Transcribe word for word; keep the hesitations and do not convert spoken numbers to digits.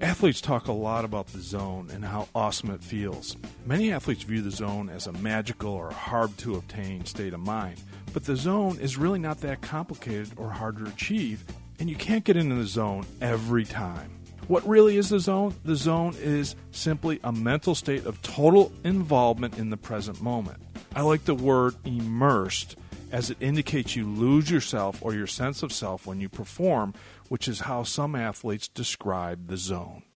Athletes talk a lot about the zone and how awesome it feels. Many athletes view the zone as a magical or hard-to-obtain state of mind, but the zone is really not that complicated or hard to achieve, and you can't get into the zone every time. What really is the zone? The zone is simply a mental state of total involvement in the present moment. I like the word immersed, as it indicates you lose yourself or your sense of self when you perform, which is how some athletes describe the zone.